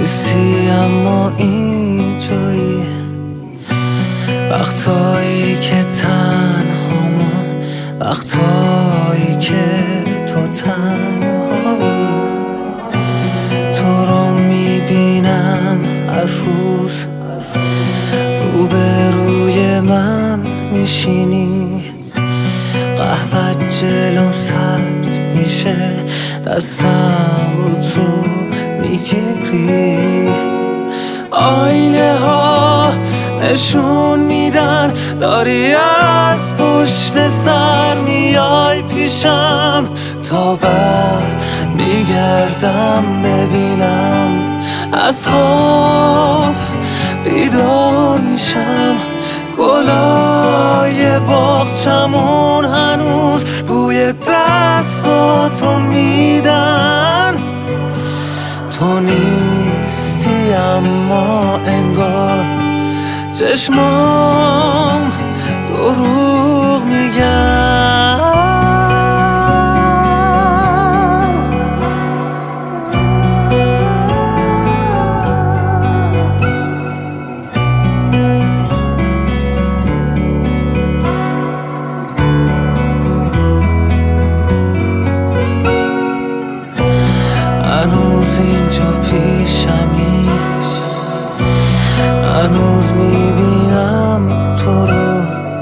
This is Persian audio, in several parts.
نیستی اما اینجایی، وقتایی که تنهامون، وقتایی که تو تنهایی. تو رو میبینم هر روز، روبروی من میشینی، قهوه جلوم سرد میشه، دستم رو تو میگیری. آینه ها نشون میدن داری از پشت سر میای پیشم، تا بر میگردم ببینم، از خواب بیدار میشم. گلای باغچمون هنوز بوی دستاتو میدن. تو نیستی اما انگار چشمام دروغ میگن. هنوز اینجا پیشمی، هنوز میبینم تو رو.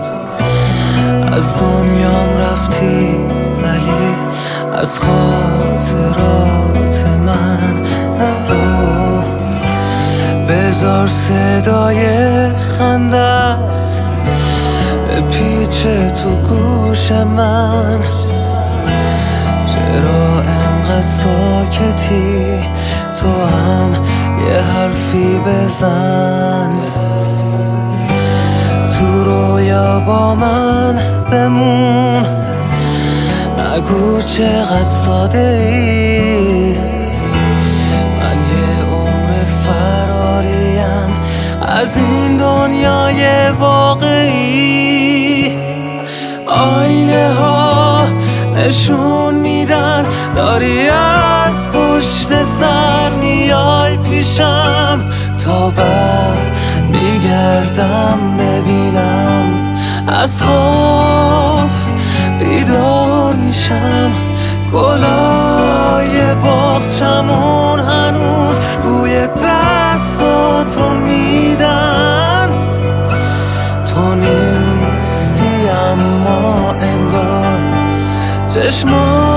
از دنیام رفتی ولی از خاطرات من نرو. بذار صدای خندت بپیچه تو گوش من. چرا انقدر ساکتی؟ تو هم یه حرفی بزن. تو رویا با من بمون، نگو چقدر ساده ای. من یه عمر فراریم از این دنیای واقعی. آینه ها نشون میدن داری از پشت سر میای پیشم، تا بر میگردم ببینم، از خواب بیدار میشم. گلای باغچمون هنوز بوی دستاتو میدن. تو نیستی اما انگار چشمام